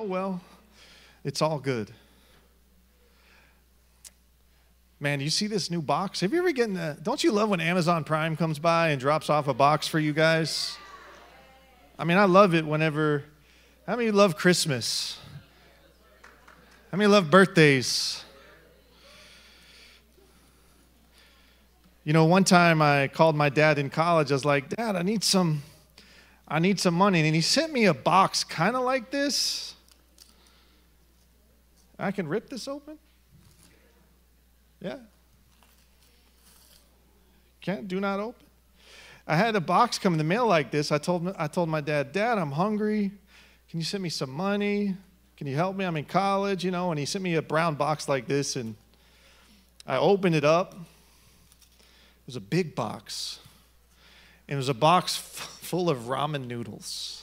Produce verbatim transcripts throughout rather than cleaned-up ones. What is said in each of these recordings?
well, it's all good. Man, you see this new box? Have you ever gotten a, don't you love when Amazon Prime comes by and drops off a box for you guys? I mean, I love it whenever, how many love Christmas? How many love birthdays? You know, one time I called my dad in college. I was like, Dad, I need some, I need some money. And he sent me a box kind of like this. I can rip this open? Yeah. Can't, do not open. I had a box come in the mail like this. I told, I told my dad, Dad, I'm hungry. Can you send me some money? Can you help me? I'm in college, you know. And he sent me a brown box like this. And I opened it up. It was a big box. And it was a box f- full of ramen noodles.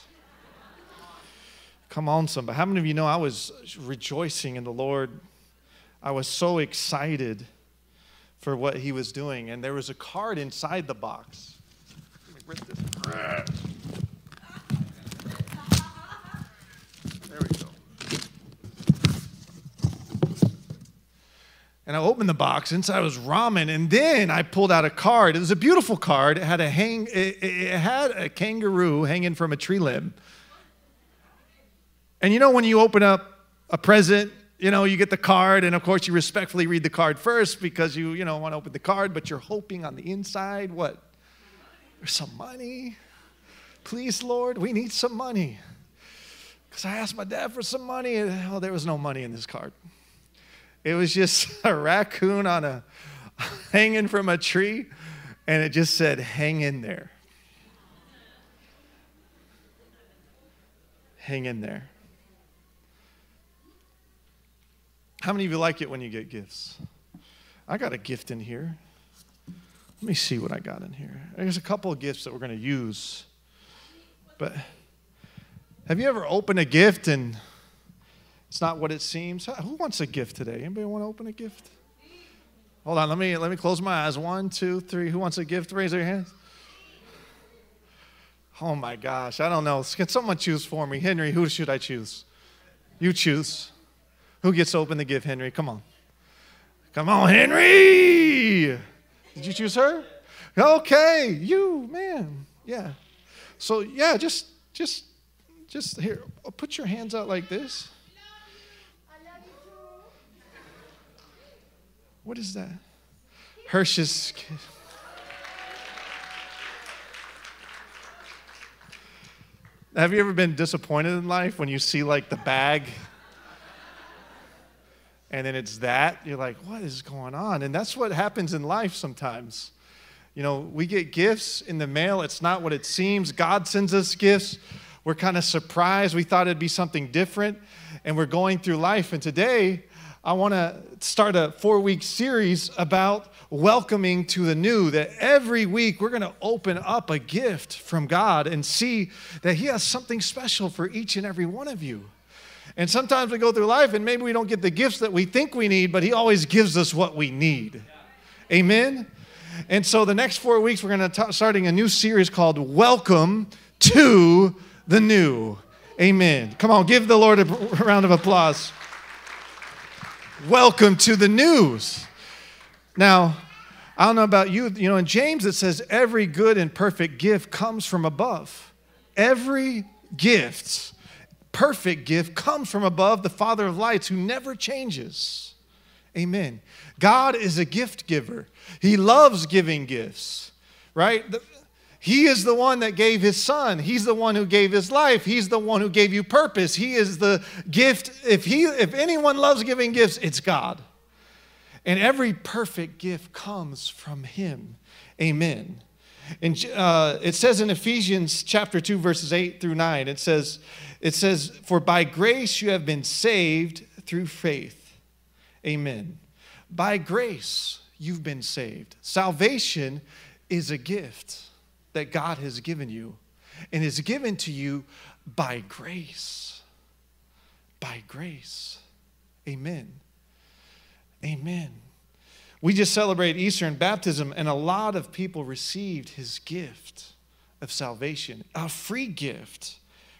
Come on, somebody. How many of you know I was rejoicing in the Lord? I was so excited for what he was doing. And there was a card inside the box. Let me rip this. There we go. And I opened the box. Inside was ramen. And then I pulled out a card. It was a beautiful card. It had a, hang, it, it had a kangaroo hanging from a tree limb. And you know when you open up a present, you know, you get the card, and of course you respectfully read the card first because you, you know, want to open the card, but you're hoping on the inside, what? There's some money. Please, Lord, we need some money. Because I asked my dad for some money, and oh, there was no money in this card. It was just a raccoon on a hanging from a tree, and it just said, hang in there. Hang in there. How many of you like it when you get gifts? I got a gift in here. Let me see what I got in here. There's a couple of gifts that we're going to use. But have you ever opened a gift and it's not what it seems? Who wants a gift today? Anybody want to open a gift? Hold on, let me let me close my eyes. One, two, three. Who wants a gift? Raise their hands. Oh my gosh, I don't know. Can someone choose for me? Henry, who should I choose? You choose. Who gets to open the gift, Henry? Come on. Come on, Henry! Did you choose her? Okay, you, man. Yeah. So, yeah, just, just, just here. Put your hands out like this. What is that? Hershey's. Have you ever been disappointed in life when you see, like, the bag? And then it's that, you're like, what is going on? And that's what happens in life sometimes. You know, we get gifts in the mail. It's not what it seems. God sends us gifts. We're kind of surprised. We thought it'd be something different. And we're going through life. And today, I want to start a four-week series about welcoming to the new. That every week, we're going to open up a gift from God and see that he has something special for each and every one of you. And sometimes we go through life and maybe we don't get the gifts that we think we need, but he always gives us what we need. Amen? And so the next four weeks, we're going to starting a new series called Welcome to the New. Amen. Come on, give the Lord a round of applause. Welcome to the news. Now, I don't know about you. You know, in James it says every good and perfect gift comes from above. Every gift perfect gift comes from above, the Father of lights, who never changes. Amen. God is a gift giver. He loves giving gifts, right? He is the one that gave his son. He's the one who gave his life. He's the one who gave you purpose. He is the gift. If he, if anyone loves giving gifts, it's God. And every perfect gift comes from him. Amen. And uh, it says in Ephesians chapter two, verses eight through nine, it says, it says, for by grace you have been saved through faith. Amen. By grace you've been saved. Salvation is a gift that God has given you, and is given to you by grace. By grace. Amen. Amen. We just celebrate Easter and baptism, and a lot of people received his gift of salvation, a free gift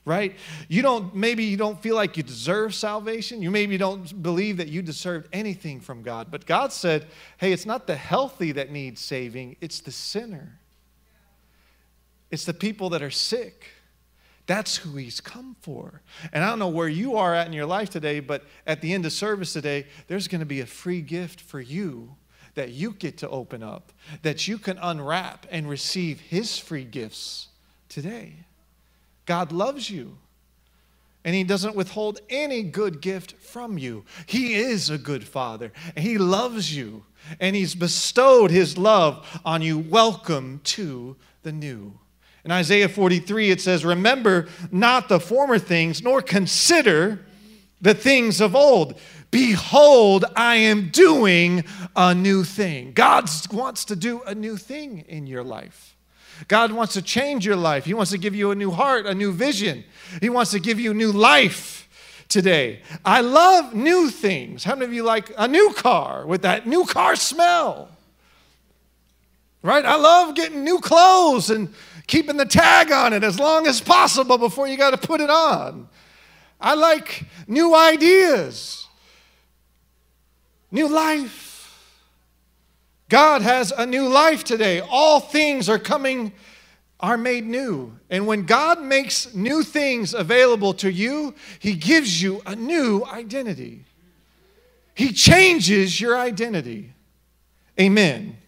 right? You don't, maybe you don't feel like you deserve salvation. You maybe don't believe that you deserved anything from God. But God said, hey, it's not the healthy that needs saving, it's the sinner. It's the people that are sick. That's who he's come for. And I don't know where you are at in your life today, but at the end of service today, there's going to be a free gift for you that you get to open up, that you can unwrap and receive his free gifts today. God loves you, and he doesn't withhold any good gift from you. He is a good father, and he loves you, and he's bestowed his love on you. Welcome to the new. In Isaiah forty-three, it says, remember not the former things, nor consider the things of old. Behold, I am doing a new thing. God wants to do a new thing in your life. God wants to change your life. He wants to give you a new heart, a new vision. He wants to give you new life today. I love new things. How many of you like a new car with that new car smell? Right? I love getting new clothes and keeping the tag on it as long as possible before you got to put it on. I like new ideas, new life. God has a new life today. All things are coming, are made new. And when God makes new things available to you, he gives you a new identity. He changes your identity. Amen.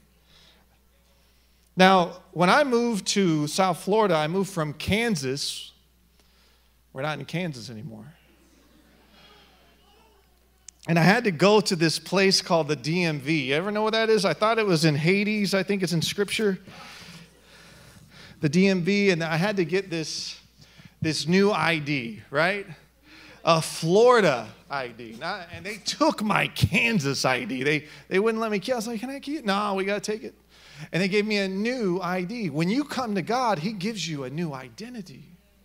Now, when I moved to South Florida, I moved from Kansas. We're not in Kansas anymore. And I had to go to this place called the D M V. You ever know what that is? I thought it was in Hades. I think it's in Scripture. The D M V, and I had to get this, this new I D, right? A Florida I D. Not, and they took my Kansas I D. They, they wouldn't let me keep it. I was like, can I keep it? No, we got to take it. And they gave me a new I D. When you come to God, he gives you a new identity,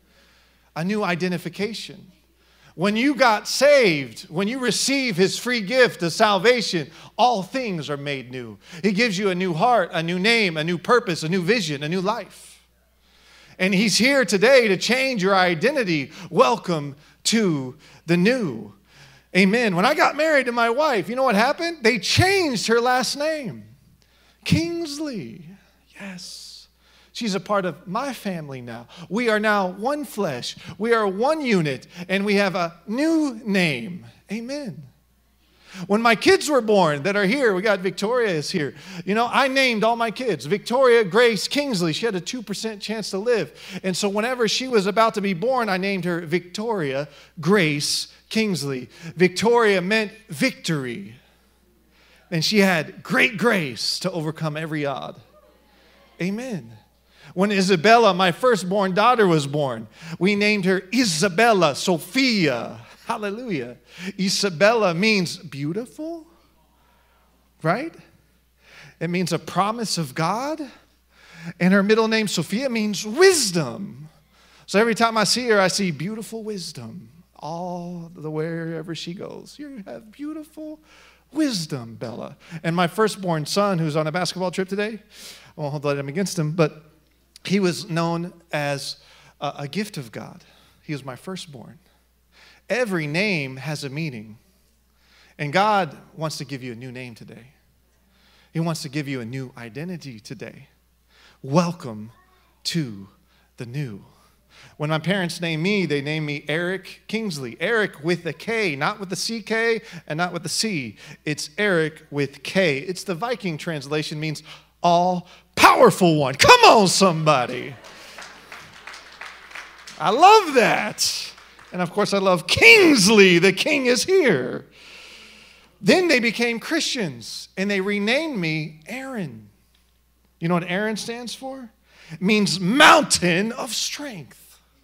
a new identification. When you got saved, when you receive his free gift of salvation, all things are made new. He gives you a new heart, a new name, a new purpose, a new vision, a new life. And he's here today to change your identity. Welcome to the new. Amen. When I got married to my wife, you know what happened? They changed her last name. Kingsley. Yes. She's a part of my family now. We are now one flesh. We are one unit, and we have a new name. Amen. When my kids were born that are here, we got Victoria is here. You know, I named all my kids. Victoria Grace Kingsley. She had a two percent chance to live. And so whenever she was about to be born, I named her Victoria Grace Kingsley. Victoria meant victory. And she had great grace to overcome every odd. Amen. When Isabella, my firstborn daughter, was born, we named her Isabella Sophia. Hallelujah. Isabella means beautiful, right? It means a promise of God. And her middle name, Sophia, means wisdom. So every time I see her, I see beautiful wisdom all the wherever she goes. You have beautiful wisdom, Bella. And my firstborn son, who's on a basketball trip today, I won't hold that against him, but he was known as a, a gift of God. He was my firstborn. Every name has a meaning. And God wants to give you a new name today. He wants to give you a new identity today. Welcome to the new. When my parents named me, they named me Eric Kingsley. Eric with a K, not with the C K and not with the C. It's Eric with K. It's the Viking translation, means all-powerful one. Come on, somebody. I love that. And of course, I love Kingsley. The king is here. Then they became Christians, and they renamed me Aaron. You know what Aaron stands for? It means mountain of strength.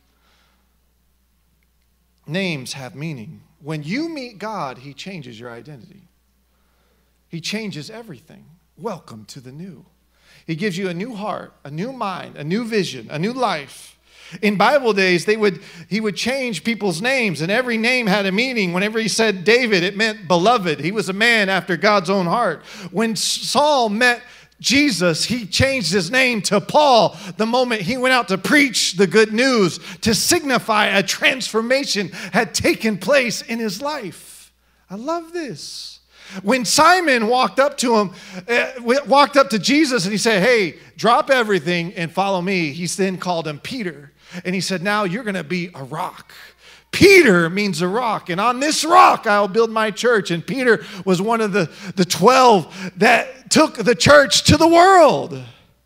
Names have meaning. When you meet God, he changes your identity. He changes everything. Welcome to the new. He gives you a new heart, a new mind, a new vision, a new life. In Bible days, they would he would change people's names, and every name had a meaning. Whenever he said David, it meant beloved. He was a man after God's own heart. When Saul met Jesus, he changed his name to Paul the moment he went out to preach the good news, to signify a transformation had taken place in his life. I love this. When Simon walked up to him, uh, walked up to Jesus and he said, hey, drop everything and follow me. He then called him Peter. And he said, now you're going to be a rock. Peter means a rock, and on this rock I'll build my church. And Peter was one of the, the twelve that took the church to the world.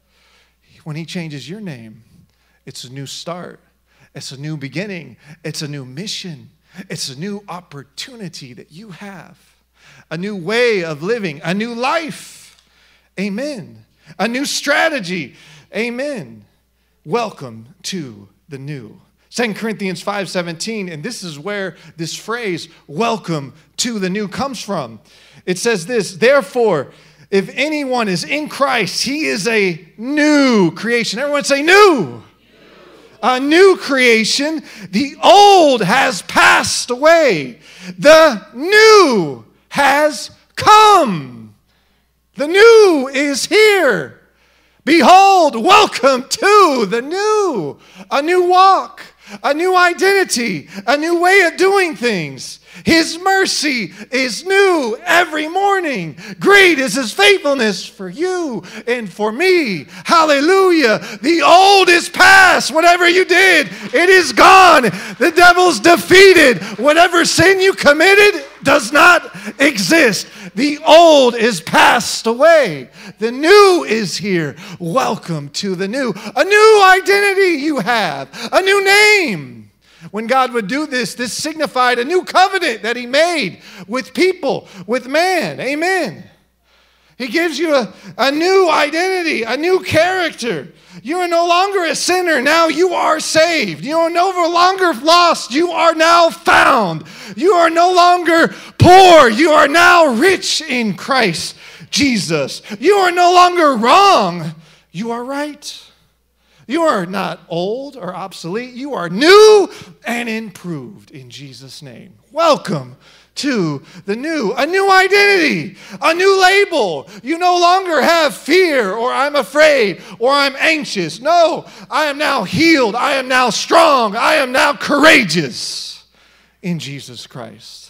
When he changes your name, it's a new start. It's a new beginning. It's a new mission. It's a new opportunity that you have. A new way of living, a new life. Amen. A new strategy. Amen. Welcome to the new. Second Corinthians five seventeen, and this is where this phrase, welcome to the new, comes from. It says this, therefore, if anyone is in Christ, he is a new creation. Everyone say new. New. A new creation. The old has passed away. The new has come. The new is here. Behold, welcome to the new. A new walk. A new identity, a new way of doing things. His mercy is new every morning. Great is his faithfulness for you and for me. Hallelujah. The old is past. Whatever you did, it is gone. The devil's defeated. Whatever sin you committed does not exist. The old is passed away. The new is here. Welcome to the new. A new identity you have. A new name. When God would do this, this signified a new covenant that he made with people, with man. Amen. He gives you a, a new identity, a new character. You are no longer a sinner. Now you are saved. You are no longer lost. You are now found. You are no longer poor. You are now rich in Christ Jesus. You are no longer wrong. You are right. You are not old or obsolete. You are new and improved in Jesus' name. Welcome to the new. A new identity, a new label. You no longer have fear or I'm afraid or I'm anxious. No, I am now healed. I am now strong. I am now courageous in Jesus Christ.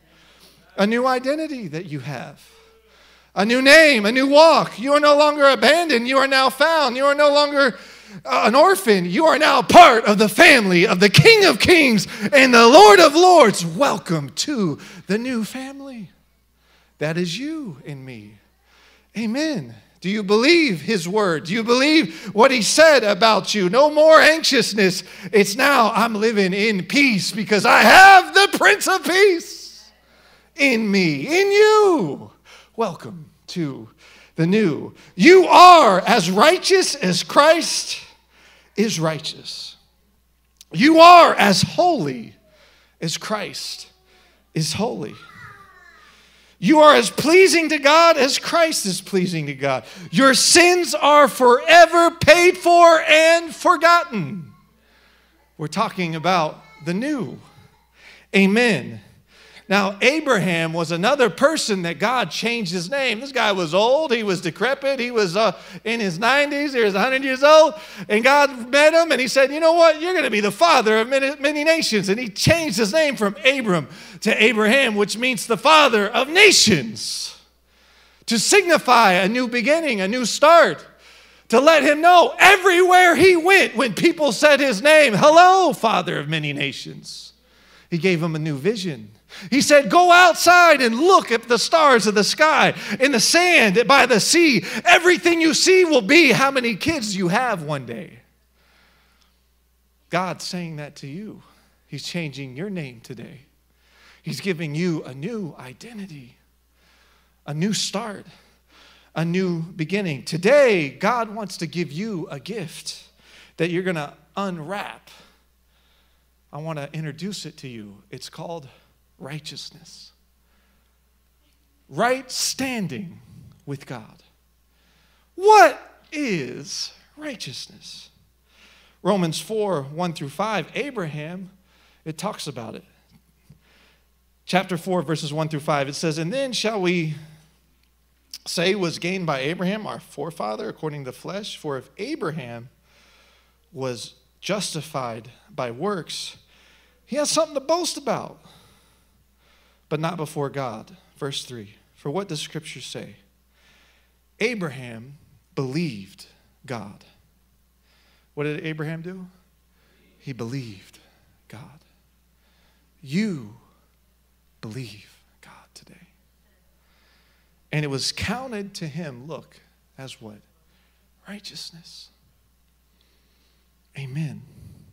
A new identity that you have. A new name, a new walk. You are no longer abandoned. You are now found. You are no longer an orphan. You are now part of the family of the King of Kings and the Lord of Lords. Welcome to the new family. That is you and me. Amen. Do you believe his word? Do you believe what he said about you? No more anxiousness. It's now I'm living in peace because I have the Prince of Peace in me, in you. Welcome to the new. You are as righteous as Christ is righteous. You are as holy as Christ is holy. You are as pleasing to God as Christ is pleasing to God. Your sins are forever paid for and forgotten. We're talking about the new. Amen. Now, Abraham was another person that God changed his name. This guy was old. He was decrepit. He was uh, in his nineties. He was one hundred years old. And God met him and he said, you know what? You're going to be the father of many, many nations. And he changed his name from Abram to Abraham, which means the father of nations, to signify a new beginning, a new start, to let him know everywhere he went when people said his name, hello, father of many nations. He gave him a new vision. He said, go outside and look at the stars of the sky, in the sand, by the sea. Everything you see will be how many kids you have one day. God's saying that to you. He's changing your name today. He's giving you a new identity, a new start, a new beginning. Today, God wants to give you a gift that you're going to unwrap. I want to introduce it to you. It's called righteousness. Right standing with God. What is righteousness? Romans four, one through five, Abraham, it talks about it. Chapter four, verses one through five, it says, and then shall we say was gained by Abraham, our forefather, according to the flesh? For if Abraham was justified by works, he has something to boast about, but not before God. Verse three, for what does Scripture say? Abraham believed God. What did Abraham do? He believed God. You believe God today. And it was counted to him, look, as what? Righteousness. Amen.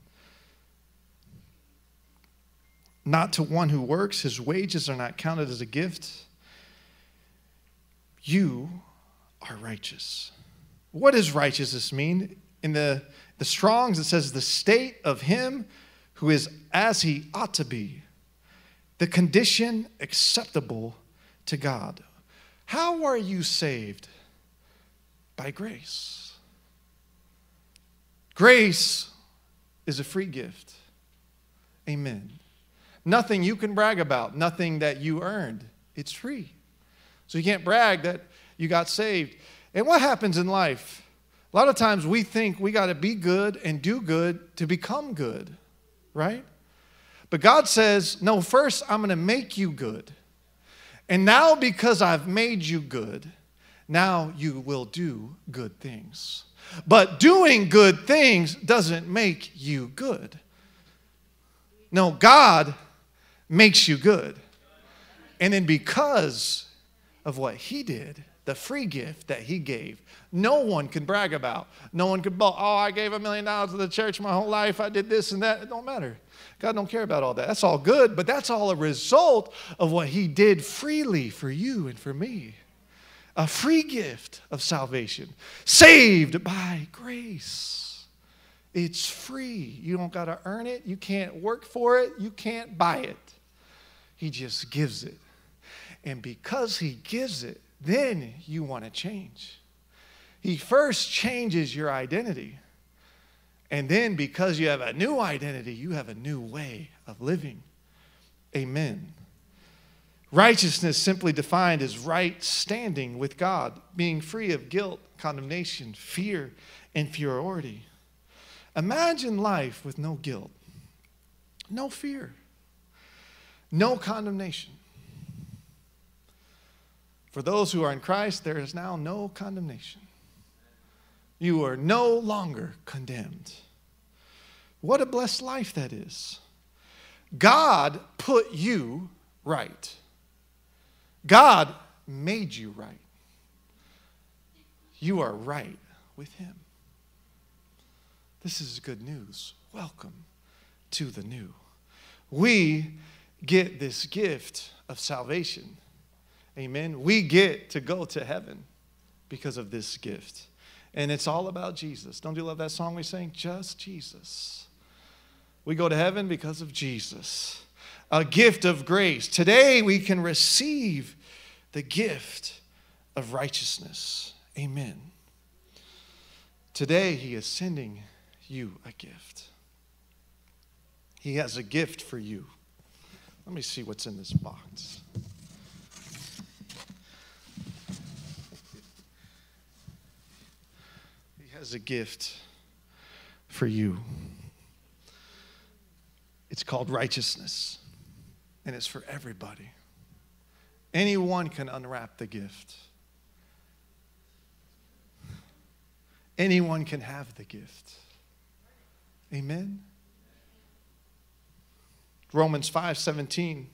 Not to one who works, his wages are not counted as a gift. You are righteous. What does righteousness mean? In the, the Strong's, it says the state of him who is as he ought to be, the condition acceptable to God. How are you saved? By grace. Grace is a free gift. Amen. Nothing you can brag about, nothing that you earned. It's free. So you can't brag that you got saved. And what happens in life? A lot of times we think we got to be good and do good to become good, right? But God says, no, first I'm going to make you good. And now because I've made you good, now you will do good things. But doing good things doesn't make you good. No, God makes you good. And then because of what he did, the free gift that he gave, no one can brag about. No one could boast, oh, I gave a million dollars to the church my whole life. I did this and that. It don't matter. God don't care about all that. That's all good, but that's all a result of what he did freely for you and for me. A free gift of salvation. Saved by grace. It's free. You don't got to earn it. You can't work for it. You can't buy it. He just gives it. And because he gives it, then you want to change. He first changes your identity. And then because you have a new identity, you have a new way of living. Amen. Righteousness simply defined as right standing with God, being free of guilt, condemnation, fear, inferiority. Imagine life with no guilt, no fear, no condemnation. For those who are in Christ, there is now no condemnation. You are no longer condemned. What a blessed life that is. God put you right. God made you right. You are right with him. This is good news. Welcome to the new. We get this gift of salvation. Amen. We get to go to heaven because of this gift. And it's all about Jesus. Don't you love that song we sang? Just Jesus. We go to heaven because of Jesus. A gift of grace. Today we can receive the gift of righteousness. Amen. Today he is sending you a gift. He has a gift for you. Let me see what's in this box. Has a gift for you. It's called righteousness, and it's for everybody. Anyone can unwrap the gift. Anyone can have the gift. Amen. Romans five seventeen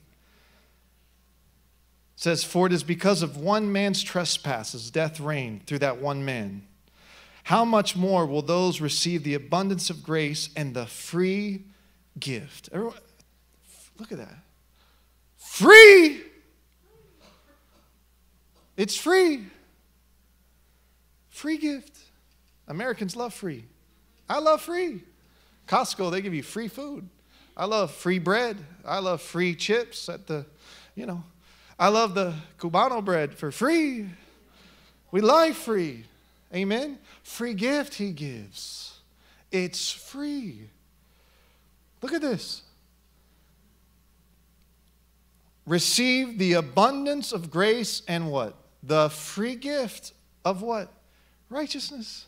says, for it is because of one man's trespasses death reigned through that one man. How much more will those receive the abundance of grace and the free gift? Everyone, look at that. Free. It's free. Free gift. Americans love free. I love free. Costco, they give you free food. I love free bread. I love free chips at the, you know. I love the Cubano bread for free. We like free. Amen. Free gift he gives. It's free. Look at this. Receive the abundance of grace and what? the free gift of what? Righteousness.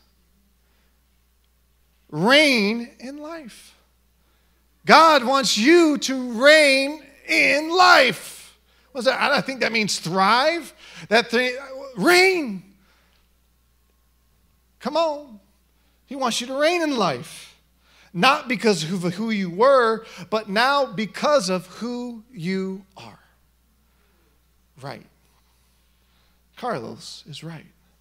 Reign in life. God wants you to reign in life. What's that? I think that means thrive. That thing, reign. Come on. He wants you to reign in life. Not because of who you were, but now because of who you are. Right. Carlos is right.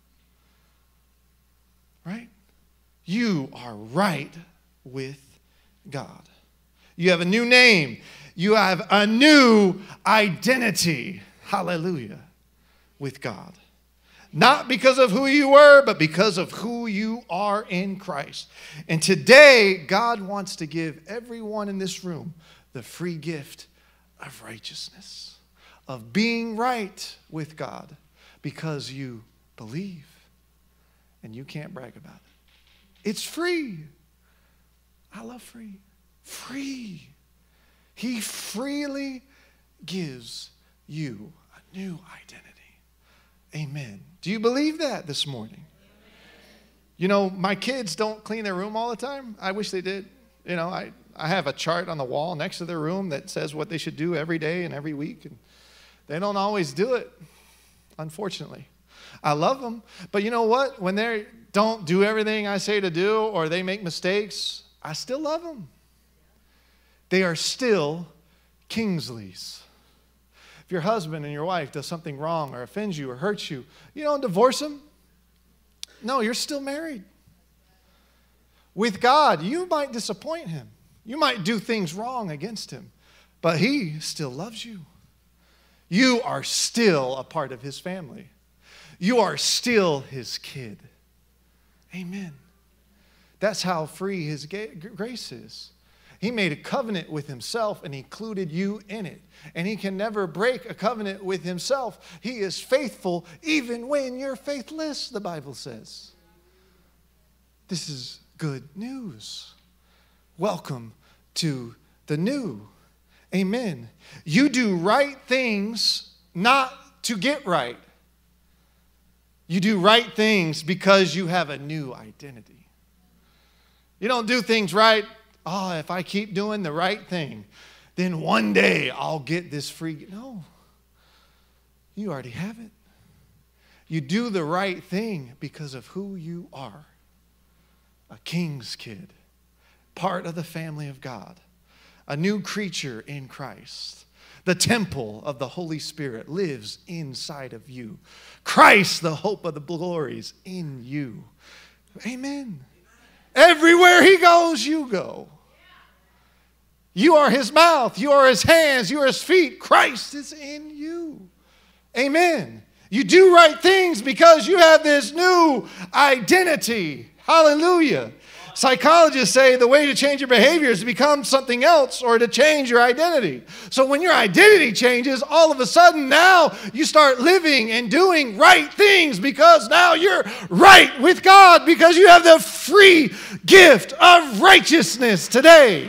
Right? You are right with God. You have a new name. You have a new identity. Hallelujah. With God. Not because of who you were, but because of who you are in Christ. And today, God wants to give everyone in this room the free gift of righteousness, of being right with God, because you believe. And you can't brag about it. It's free. I love free. Free. He freely gives you a new identity. Amen. Do you believe that this morning? You know, my kids don't clean their room all the time. I wish they did. You know, I, I have a chart on the wall next to their room that says what they should do every day and every week. And they don't always do it, unfortunately. I love them. But you know what? When they don't do everything I say to do or they make mistakes, I still love them. They are still Kingsleys. If your husband and your wife does something wrong or offends you or hurts you, you don't divorce them. No, you're still married. With God, you might disappoint him. You might do things wrong against him, but he still loves you. You are still a part of his family. You are still his kid. Amen. That's how free his grace is. He made a covenant with himself and he included you in it. And he can never break a covenant with himself. He is faithful even when you're faithless, the Bible says. This is good news. Welcome to the new. Amen. You do right things not to get right. You do right things because you have a new identity. You don't do things right. Oh, if I keep doing the right thing, then one day I'll get this free. No, you already have it. You do the right thing because of who you are. A king's kid, part of the family of God, a new creature in Christ. The temple of the Holy Spirit lives inside of you. Christ, the hope of the glories, in you. Amen. Everywhere he goes, you go. You are his mouth. You are his hands. You are his feet. Christ is in you. Amen. You do right things because you have this new identity. Hallelujah. Psychologists say the way to change your behavior is to become something else or to change your identity. So when your identity changes, all of a sudden now you start living and doing right things because now you're right with God because you have the free gift of righteousness today.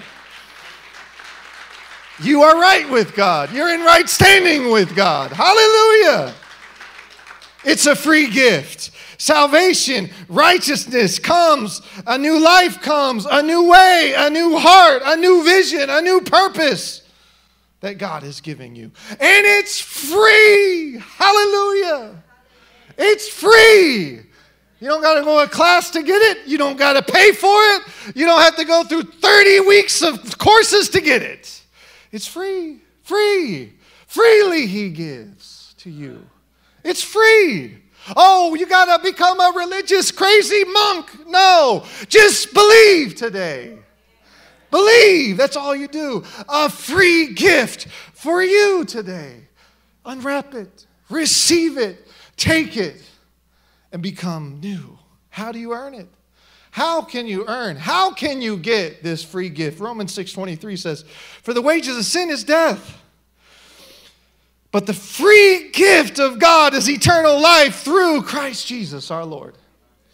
You are right with God. You're in right standing with God. Hallelujah. It's a free gift. Salvation, righteousness comes, a new life comes, a new way, a new heart, a new vision, a new purpose that God is giving you. And it's free. Hallelujah. It's free. You don't got to go to class to get it. You don't got to pay for it. You don't have to go through thirty weeks of courses to get it. It's free. Free. Freely he gives to you. It's free. Oh, you got to become a religious crazy monk. No, just believe today. Believe. That's all you do. A free gift for you today. Unwrap it. Receive it. Take it. And become new. How do you earn it? How can you earn? How can you get this free gift? Romans six twenty-three says, for the wages of sin is death. But the free gift of God is eternal life through Christ Jesus our Lord.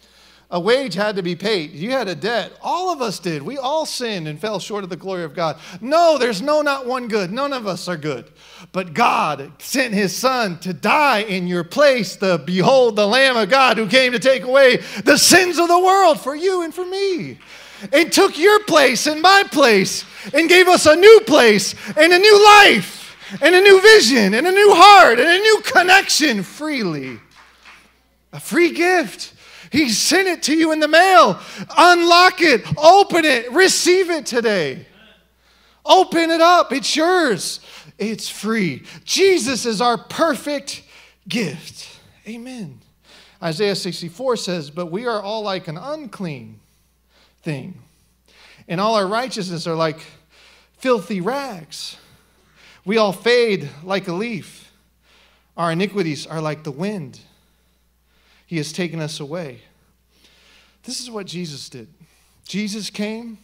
A wage had to be paid. You had a debt. All of us did. We all sinned and fell short of the glory of God. No, there's no not one good. None of us are good. But God sent his son to die in your place. The behold, the Lamb of God who came to take away the sins of the world for you and for me. And took your place and my place and gave us a new place and a new life and a new vision and a new heart and a new connection freely. A free gift. He sent it to you in the mail. Unlock it. Open it. Receive it today. Open it up. It's yours. It's free. Jesus is our perfect gift. Amen. Isaiah sixty-four says, but we are all like an unclean thing, and all our righteousness are like filthy rags. We all fade like a leaf. Our iniquities are like the wind. He has taken us away. This is what Jesus did. Jesus came.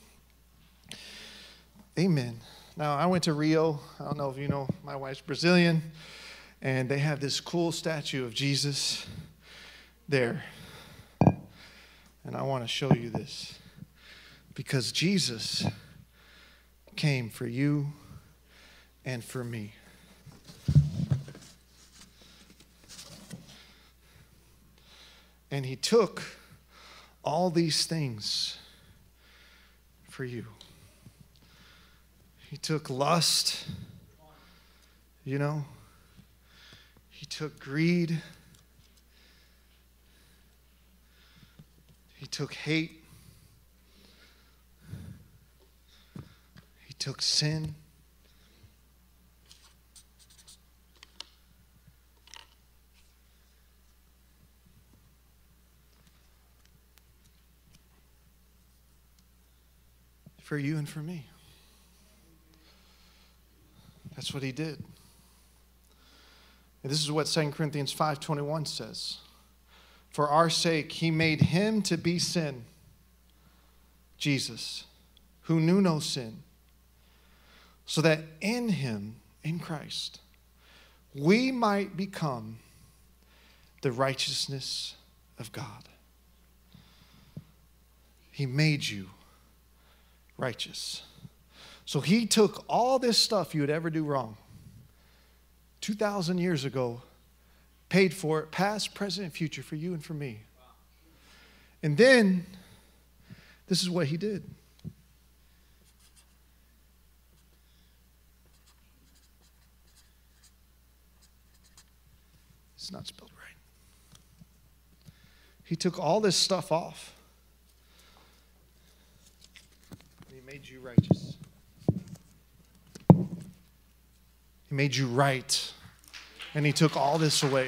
Amen. Now, I went to Rio. I don't know if you know, my wife's Brazilian. And they have this cool statue of Jesus there. And I want to show you this. Because Jesus came for you and for me. And he took all these things for you. He took lust, you know. He took greed. He took hate. He took sin. For you and for me. That's what he did. And this is what Second Corinthians five twenty-one says. For our sake, he made him to be sin, Jesus, who knew no sin, so that in him, in Christ, we might become the righteousness of God. He made you righteous. So he took all this stuff you would ever do wrong two thousand years ago, paid for it, past, present, and future, for you and for me. And then, this is what he did. It's not spelled right. He took all this stuff off. Made you righteous. He made you right. And he took all this away.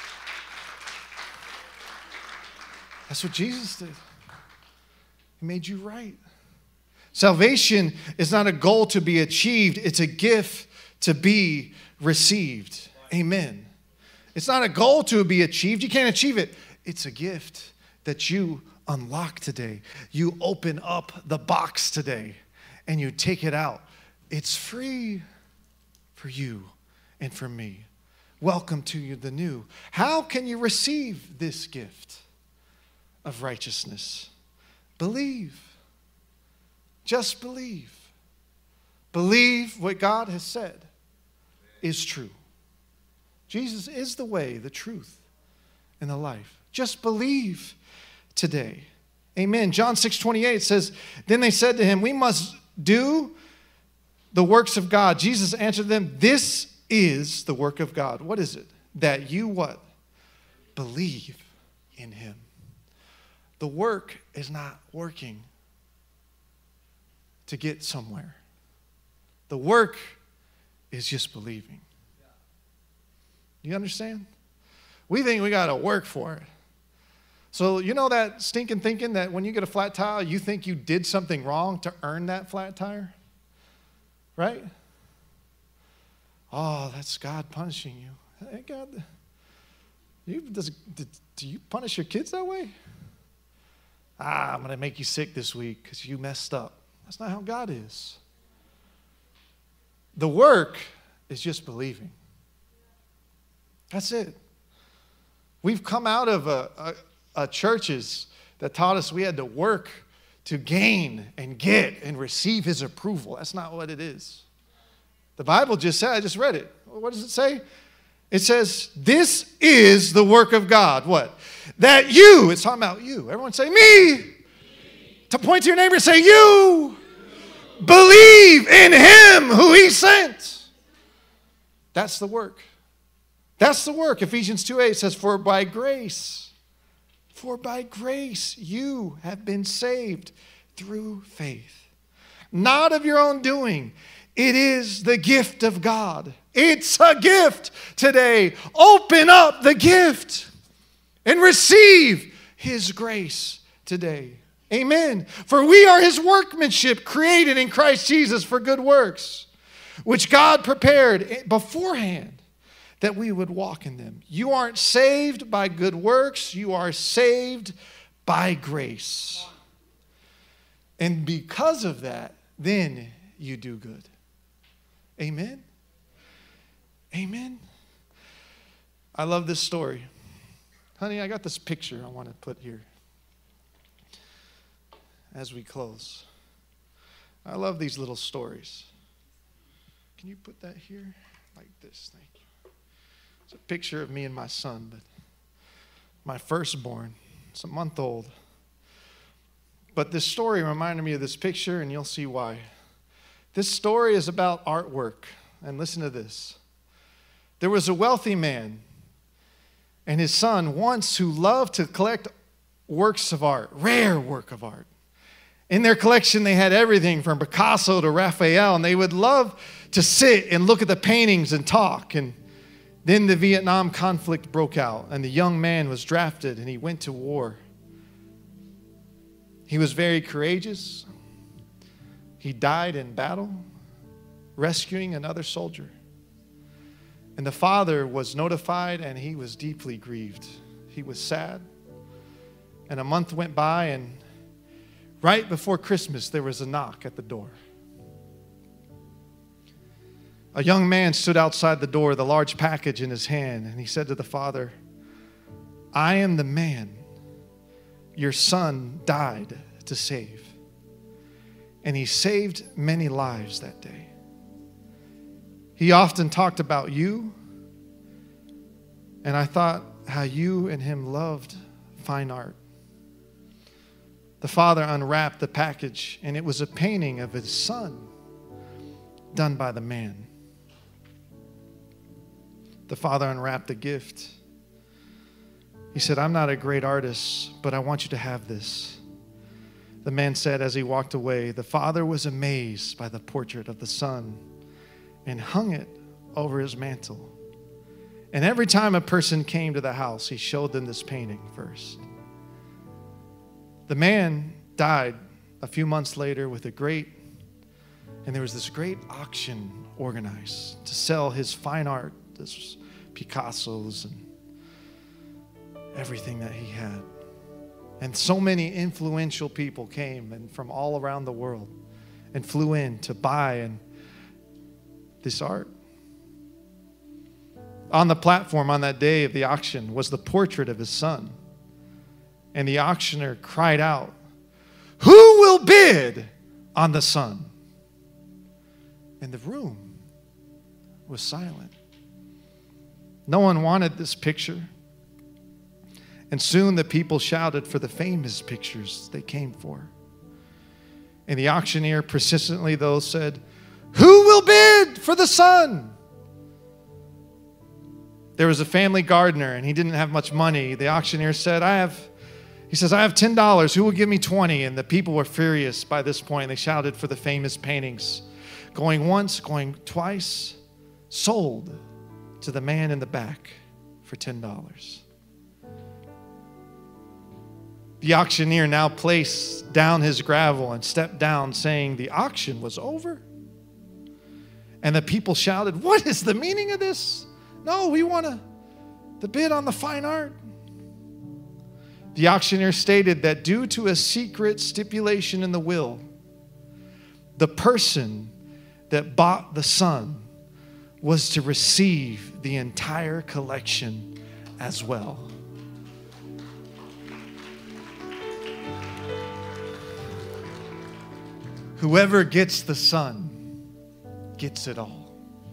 That's what Jesus did. He made you right. Salvation is not a goal to be achieved. It's a gift to be received. Amen. It's not a goal to be achieved. You can't achieve it. It's a gift that you unlock today. You open up the box today and you take it out. It's free for you and for me. Welcome to you, the new. How can you receive this gift of righteousness? Believe. Just believe. Believe what God has said is true. Jesus is the way, the truth, and the life. Just believe today. Amen. John six twenty-eight says, then they said to him, we must do the works of God. Jesus answered them, this is the work of God. What is it? That you what? Believe in him. The work is not working to get somewhere. The work is just believing. You understand? We think we got to work for it. So you know that stinking thinking that when you get a flat tire, you think you did something wrong to earn that flat tire? Right? Oh, that's God punishing you. Hey, God, you, does, do you punish your kids that way? Ah, I'm going to make you sick this week because you messed up. That's not how God is. The work is just believing. That's it. We've come out of a, a, a churches that taught us we had to work to gain and get and receive his approval. That's not what it is. The Bible just said, I just read it. What does it say? It says, this is the work of God. What? That you, it's talking about you. Everyone say, me. me. To point to your neighbor and say, you. Believe in him who he sent. That's the work. That's the work. Ephesians two eight says, for by grace, for by grace you have been saved through faith. Not of your own doing. It is the gift of God. It's a gift today. Open up the gift and receive his grace today. Amen. For we are his workmanship, created in Christ Jesus for good works, which God prepared beforehand that we would walk in them. You aren't saved by good works. You are saved by grace. And because of that, then you do good. Amen. Amen. I love this story. Honey, I got this picture I want to put here as we close. I love these little stories. Can you put that here? Like this, thank you. It's a picture of me and my son, but my firstborn. It's a month old. But this story reminded me of this picture, and you'll see why. This story is about artwork. And listen to this. There was a wealthy man and his son once who loved to collect works of art, rare work of art. In their collection, they had everything from Picasso to Raphael, and they would love to sit and look at the paintings and talk. And then the Vietnam conflict broke out, and the young man was drafted, and he went to war. He was very courageous. He died in battle, rescuing another soldier. And the father was notified, and he was deeply grieved. He was sad. And a month went by, and right before Christmas, there was a knock at the door. A young man stood outside the door with a large package in his hand, and he said to the father, I am the man your son died to save. And he saved many lives that day. He often talked about you, and I thought how you and him loved fine art. The father unwrapped the package, and it was a painting of his son done by the man. The father unwrapped the gift. He said, I'm not a great artist, but I want you to have this. The man said as he walked away, the father was amazed by the portrait of the son and hung it over his mantle. And every time a person came to the house, he showed them this painting first. The man died a few months later with a great, and there was this great auction organized to sell his fine art, this Picasso's and everything that he had. And so many influential people came and from all around the world and flew in to buy and this art. On the platform on that day of the auction was the portrait of his son. And the auctioneer cried out, who will bid on the son? And the room was silent. No one wanted this picture. And soon the people shouted for the famous pictures they came for. And the auctioneer persistently, though, said, who will bid for the son? There was a family gardener, and he didn't have much money. The auctioneer said, I have, he says, I have ten dollars. Who will give me twenty? And the people were furious by this point. They shouted for the famous paintings. Going once, going twice, sold to the man in the back for ten dollars. The auctioneer now placed down his gravel and stepped down, saying the auction was over. And the people shouted, what is the meaning of this? No, we want to, the bid on the fine art. The auctioneer stated that due to a secret stipulation in the will, the person that bought the son was to receive the entire collection as well. Whoever gets the Son gets it all.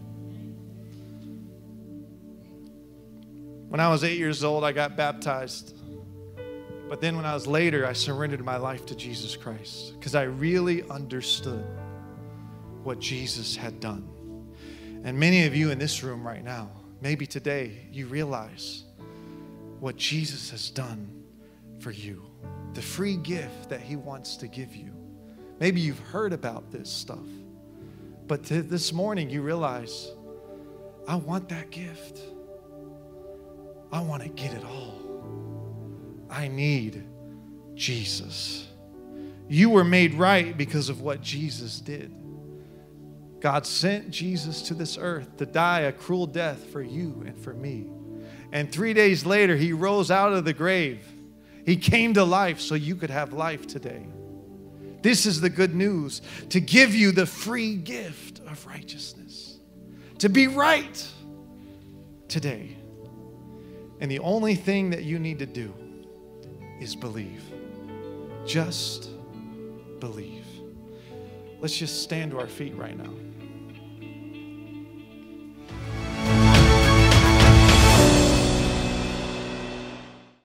When I was eight years old, I got baptized. But then when I was later, I surrendered my life to Jesus Christ because I really understood what Jesus had done. And many of you in this room right now, maybe today, you realize what Jesus has done for you, the free gift that he wants to give you. Maybe you've heard about this stuff, but this morning you realize, I want that gift. I want to get it all. I need Jesus. You were made right because of what Jesus did. God sent Jesus to this earth to die a cruel death for you and for me. And three days later, he rose out of the grave. He came to life so you could have life today. This is the good news, to give you the free gift of righteousness, to be right today. And the only thing that you need to do is believe. Just believe. Let's just stand to our feet right now.